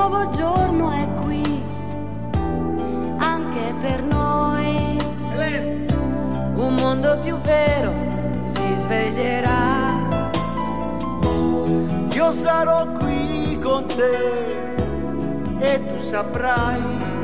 nuovo giorno è qui, anche per noi. Un mondo più vero si sveglierà. Io sarò qui con te e tu saprai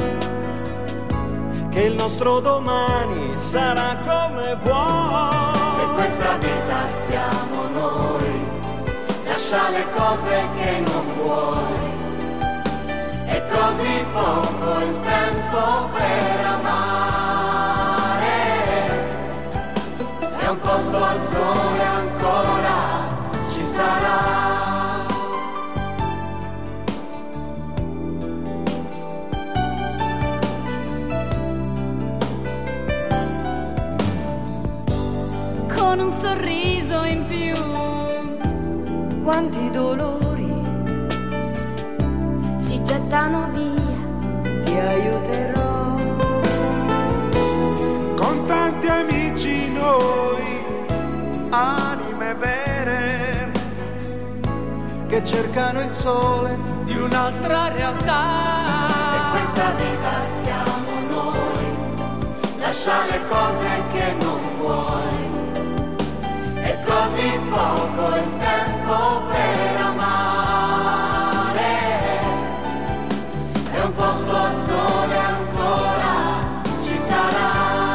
che il nostro domani sarà come vuoi. Se questa vita siamo noi, lascia le cose che non vuoi. È così poco il tempo per amare. È un posto al sole ancora ci sarà. Con un sorriso in più, quanti dolori si gettano via, Ti aiuterò. Con tanti amici noi, anime vere, che cercano il sole Di un'altra realtà. Se questa vita siamo noi, lascia le cose che non vuoi. È così poco il tempo per amare. È un posto al sole ancora ci sarà.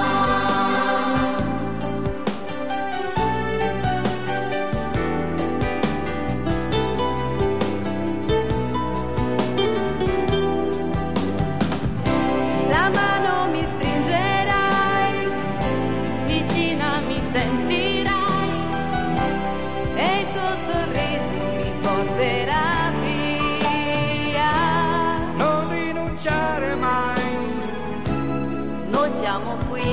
la mano mi stringerai, vicina mi sentirai e il tuo sorriso mi porterà via. non rinunciare mai. Noi siamo qui,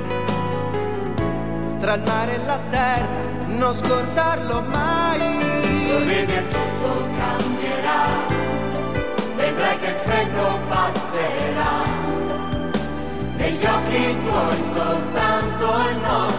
Tra il mare e la terra, non scordarlo mai. Sorridi e tutto cambierà. Vedrai che il freddo passerà. Negli occhi tuoi soltanto il nostro